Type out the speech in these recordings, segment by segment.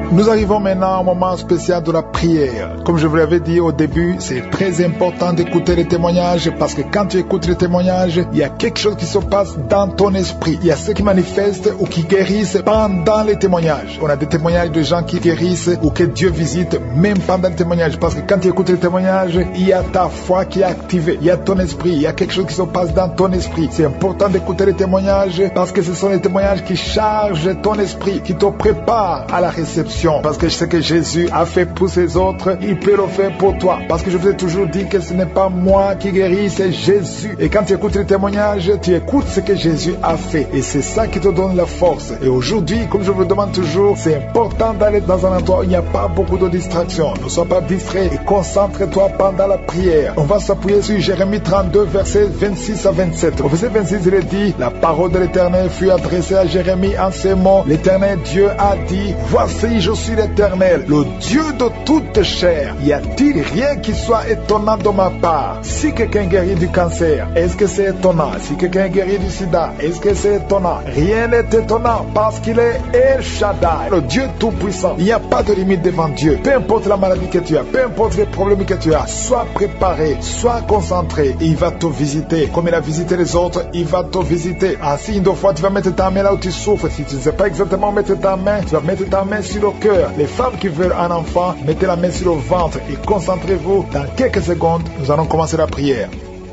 Nous arrivons maintenant au moment spécial de la prière. Comme je vous l'avais dit au début, c'est très important d'écouter les témoignages parce que quand tu écoutes les témoignages, il y a quelque chose qui se passe dans ton esprit. Il y a ceux qui manifestent ou qui guérissent pendant les témoignages. On a des témoignages de gens qui guérissent ou que Dieu visite même pendant les témoignages. Parce que quand tu écoutes les témoignages, il y a ta foi qui est activée. Il y a ton esprit. Il y a quelque chose qui se passe dans ton esprit. C'est important d'écouter les témoignages parce que ce sont les témoignages qui chargent ton esprit, qui te préparent à la réception. Parce que je sais que Jésus a fait pour ses autres, il peut le faire pour toi. Parce que je vous ai toujours dit que ce n'est pas moi qui guéris, c'est Jésus. Et quand tu écoutes les témoignages, tu écoutes ce que Jésus a fait. Et c'est ça qui te donne la force. Et aujourd'hui, comme je vous le demande toujours, c'est important d'aller dans un endroit où il n'y a pas beaucoup de distractions. Ne sois pas distrait et concentre-toi pendant la prière. On va s'appuyer sur Jérémie 32, versets 26 à 27. Au verset 26, il est dit, la parole de l'Éternel fut adressée à Jérémie en ces mots. L'Éternel Dieu a dit, voici je suis l'Éternel, le Dieu de toute chair. Y a-t-il rien qui soit étonnant de ma part? Si quelqu'un guérit du cancer, est-ce que c'est étonnant? Si quelqu'un guérit du sida, est-ce que c'est étonnant? Rien n'est étonnant parce qu'il est El Shaddai, le Dieu tout-puissant. Il n'y a pas de limite devant Dieu. Peu importe la maladie que tu as, peu importe les problèmes que tu as, sois préparé, sois concentré et il va te visiter. Comme il a visité les autres, il va te visiter. Ainsi, une fois, tu vas mettre ta main là où tu souffres. Si tu ne sais pas exactement mettre ta main, tu vas mettre ta main sur le cœur. Les femmes qui veulent un enfant, mettez la main sur le ventre et concentrez-vous. Dans quelques secondes, nous allons commencer la prière.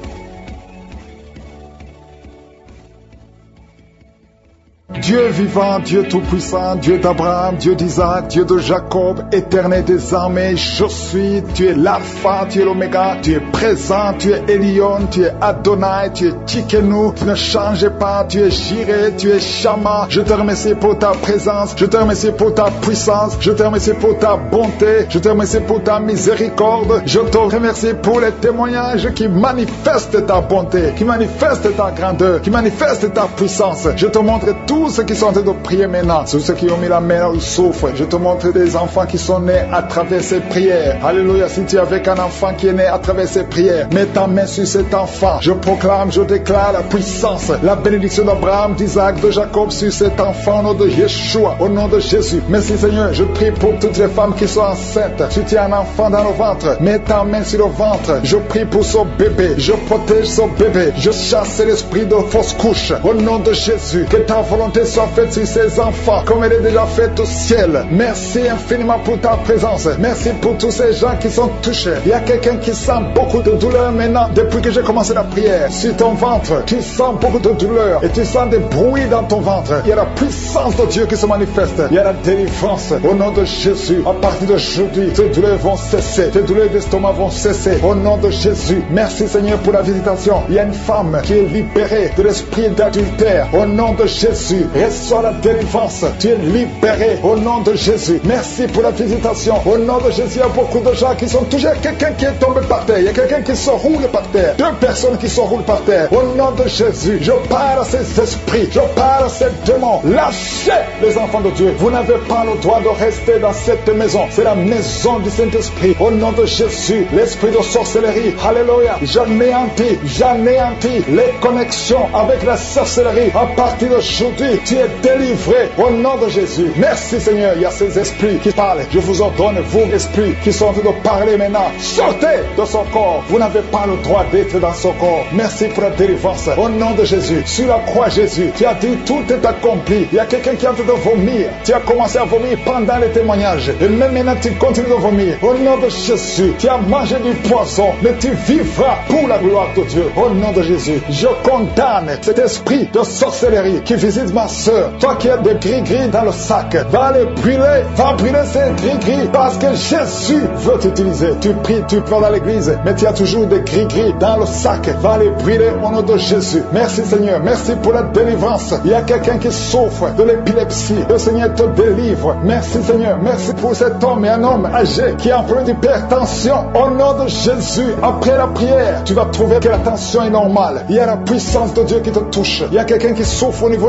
Dieu vivant, Dieu tout-puissant, Dieu d'Abraham, Dieu d'Isaac, Dieu de Jacob, éternel des armées, je suis, tu es l'alpha, tu es l'oméga, tu es présent, tu es Elion, tu es Adonai, tu es Tsikenu, tu ne changes pas, tu es Jireh, tu es Shama. Je te remercie pour ta présence, je te remercie pour ta puissance, je te remercie pour ta bonté, je te remercie pour ta miséricorde, je te remercie pour les témoignages qui manifestent ta bonté, qui manifestent ta grandeur, qui manifestent ta puissance. Je te montre tous ceux qui sont en train de prier maintenant, tous ceux qui ont mis la main là où ils souffrent. Je te montre des enfants qui sont nés à travers ces prières. Alléluia, si tu es avec un enfant qui est né à travers ces prières, mets ta main sur cet enfant. Je proclame, je déclare la puissance, la bénédiction d'Abraham, d'Isaac, de Jacob sur cet enfant au nom de Yeshua, au nom de Jésus. Merci Seigneur, je prie pour toutes les femmes qui sont enceintes. Si tu as un enfant dans le ventre, mets ta main sur le ventre. Je prie pour son bébé, je protège son bébé, je chasse l'esprit de fausse couche au nom de Jésus. Que ta volonté soit faite sur ces enfants comme elle est déjà faite au ciel. Merci infiniment pour ta présence. Merci pour tous ces gens qui sont touchés. Il y a quelqu'un qui sent beaucoup de douleur maintenant depuis que j'ai commencé la prière. Sur ton ventre, tu sens beaucoup de douleur et tu sens des bruits dans ton ventre. Il y a la puissance de Dieu qui se manifeste. Il y a la délivrance au nom de Jésus. À partir d'aujourd'hui, tes douleurs vont cesser. Tes douleurs d'estomac vont cesser au nom de Jésus. Merci Seigneur pour la visitation. Il y a une femme qui est libérée de l'esprit d'adultère au nom de Jésus. Reçois la délivrance. Tu es libéré au nom de Jésus. Merci pour la visitation. Au nom de Jésus, il y a beaucoup de gens qui sont touchés. Il y a quelqu'un qui est tombé par terre. Il y a quelqu'un qui se roule par terre. 2 personnes qui se roulent par terre. Au nom de Jésus, je parle à ces esprits. Je parle à ces démons. Lâchez les enfants de Dieu. Vous n'avez pas le droit de rester dans cette maison. C'est la maison du Saint-Esprit. Au nom de Jésus, l'esprit de sorcellerie. Alléluia. J'anéantis les connexions avec la sorcellerie. À partir d'aujourd'hui, tu es délivré au nom de Jésus. Merci Seigneur. Il y a ces esprits qui parlent. Je vous ordonne, vous esprits qui sont en train de parler maintenant, sortez de son corps. Vous n'avez pas le droit d'être dans son corps. Merci pour la délivrance au nom de Jésus. Sur la croix Jésus, tu as dit tout est accompli. Il y a quelqu'un qui est en train de vomir. Tu as commencé à vomir pendant les témoignages et même maintenant tu continues de vomir. Au nom de Jésus, tu as mangé du poison, mais tu vivras pour la gloire de Dieu. Au nom de Jésus, je condamne cet esprit de sorcellerie qui visite ma soeur. Toi qui as des gris-gris dans le sac, va les brûler, va brûler ces gris-gris parce que Jésus veut t'utiliser. Tu pries, tu pleures dans l'église, mais tu as toujours des gris-gris dans le sac. Va les brûler au nom de Jésus. Merci Seigneur, merci pour la délivrance. Il y a quelqu'un qui souffre de l'épilepsie. Le Seigneur te délivre. Merci Seigneur, merci pour cet homme et un homme âgé qui a un problème d'hypertension. Au nom de Jésus, après la prière, tu vas trouver que la tension est normale. Il y a la puissance de Dieu qui te touche. Il y a quelqu'un qui souffre au niveau du cou.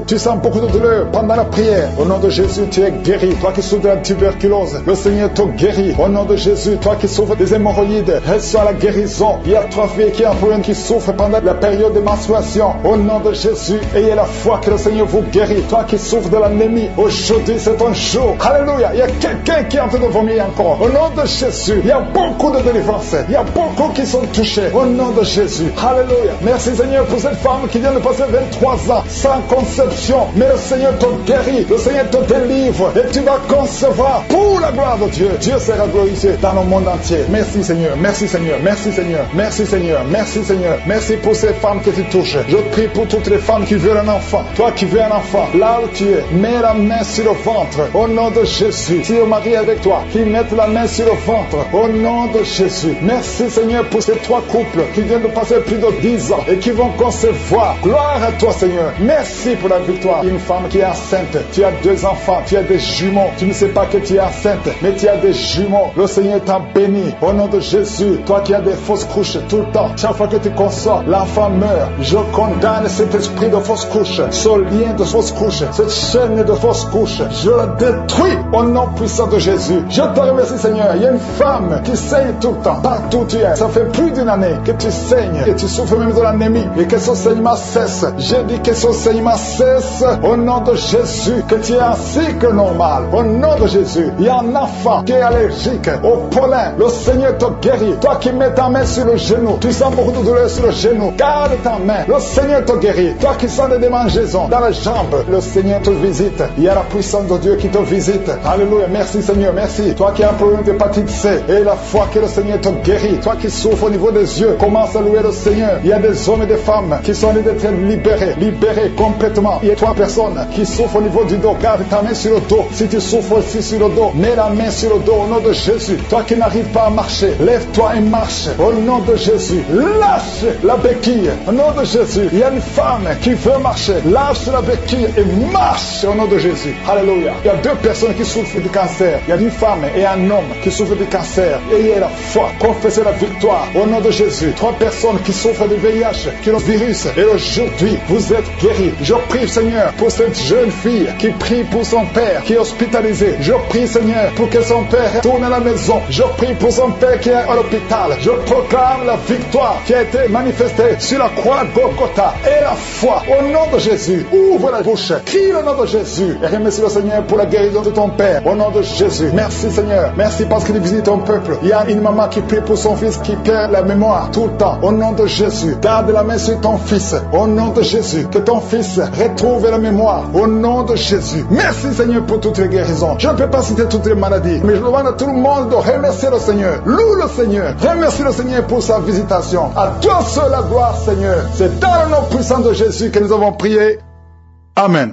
Tu sens beaucoup de douleur pendant la prière. Au nom de Jésus, tu es guéri. Toi qui souffres de la tuberculose, le Seigneur te guérit. Au nom de Jésus, toi qui souffres des hémorroïdes, reçois la guérison. Il y a 3 filles qui souffrent pendant la période de menstruation. Au nom de Jésus, ayez la foi que le Seigneur vous guérit. Toi qui souffres de l'anémie, aujourd'hui c'est ton jour. Alléluia. Il y a quelqu'un qui est en train de vomir encore. Au nom de Jésus, il y a beaucoup de délivrance. Il y a beaucoup qui sont touchés. Au nom de Jésus. Alléluia. Merci Seigneur pour cette femme qui vient de passer 23 ans sans conception. Mais le Seigneur te guérit. Le Seigneur te délivre. Et tu vas concevoir pour la gloire de Dieu. Dieu sera glorifié dans le monde entier. Merci Seigneur. Merci Seigneur. Merci Seigneur. Merci Seigneur. Merci Seigneur. Merci pour ces femmes que tu touches. Je prie pour toutes les femmes qui veulent un enfant. Toi qui veux un enfant, là où tu es, mets la main sur le ventre. Au nom de Jésus. Si le mari est avec toi, qu'il mette la main sur le ventre. Au nom de Jésus. Merci Seigneur pour ces 3 couples qui viennent de passer plus de 10 ans et qui vont concevoir. Gloire à toi Seigneur. Merci pour la victoire. Une femme qui est enceinte. Tu as 2 enfants. Tu as des jumeaux. Tu ne sais pas que tu es enceinte, mais tu as des jumeaux. Le Seigneur t'a béni. Au nom de Jésus. Toi qui as des fausses couches tout le temps. Chaque fois que tu conçois, l'enfant meurt. Je condamne cet esprit de fausse couche, ce lien de fausse couche, cette chaîne de fausse couche. Je la détruis au nom puissant de Jésus. Je te remercie Seigneur. Il y a une femme qui saigne tout le temps. Partout où tu es. Ça fait plus d'1 année que tu saignes et tu souffres même de l'anémie et que ce saignement cesse. J'ai dit que ce saignement cesse au nom de Jésus, que tu es un cycle normal. Au nom de Jésus, il y a un enfant qui est allergique au pollen. Le Seigneur te guérit. Toi qui mets ta main sur le genou, tu sens beaucoup de douleur sur le genou. Garde ta main. Le Seigneur te guérit. Toi qui sens des démangeaisons dans la jambe, le Seigneur te visite. Il y a la puissance de Dieu qui te visite. Alléluia. Merci Seigneur. Merci. Toi qui as un problème d'hépatite C, et la foi que le Seigneur te guérit. Toi qui souffres au niveau des yeux, commence à louer le Seigneur. Il y a des hommes et des femmes qui sont en train d'être libérés complètement. Il y a 3 personnes qui souffrent au niveau du dos. Garde ta main sur le dos. Si tu souffres aussi sur le dos, mets la main sur le dos au nom de Jésus. Toi qui n'arrives pas à marcher, lève-toi et marche au nom de Jésus. Lâche la béquille au nom de Jésus. Il y a une femme qui veut marcher. Lâche la béquille et marche au nom de Jésus. Alléluia. Il y a 2 personnes qui souffrent du cancer. Il y a une femme et un homme qui souffrent du cancer. Ayez la foi. Confessez la victoire au nom de Jésus. 3 personnes qui souffrent du VIH, qui ont le virus. Et aujourd'hui, vous êtes guéris. Je prie Seigneur pour cette jeune fille qui prie pour son père qui est hospitalisé. Je prie Seigneur pour que son père retourne à la maison. Je prie pour son père qui est à l'hôpital. Je proclame la victoire qui a été manifestée sur la croix de Golgotha. Et la foi au nom de Jésus. Ouvre la bouche. Crie le nom de Jésus. Et remercie le Seigneur pour la guérison de ton père. Au nom de Jésus. Merci Seigneur. Merci parce qu'il visite ton peuple. Il y a une maman qui prie pour son fils qui perd la mémoire tout le temps. Au nom de Jésus. Garde la main sur ton fils. Au nom de Jésus. Que ton fils retrouve la mémoire. Au nom de Jésus. Merci Seigneur pour toutes les guérisons. Je ne peux pas citer toutes les maladies, mais je demande à tout le monde de remercier le Seigneur. Loue le Seigneur. Remercie le Seigneur pour sa visitation. À toi seul la gloire Seigneur. C'est dans le nom puissant de Jésus que nous avons prié. Amen.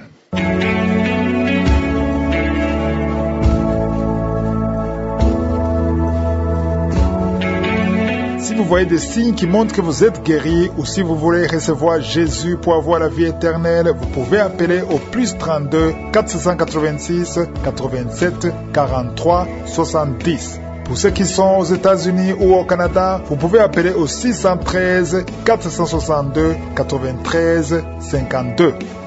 Si vous voyez des signes qui montrent que vous êtes guéri ou si vous voulez recevoir Jésus pour avoir la vie éternelle, vous pouvez appeler au plus 32 486 87 43 70. Pour ceux qui sont aux États-Unis ou au Canada, vous pouvez appeler au 613 462 93 52.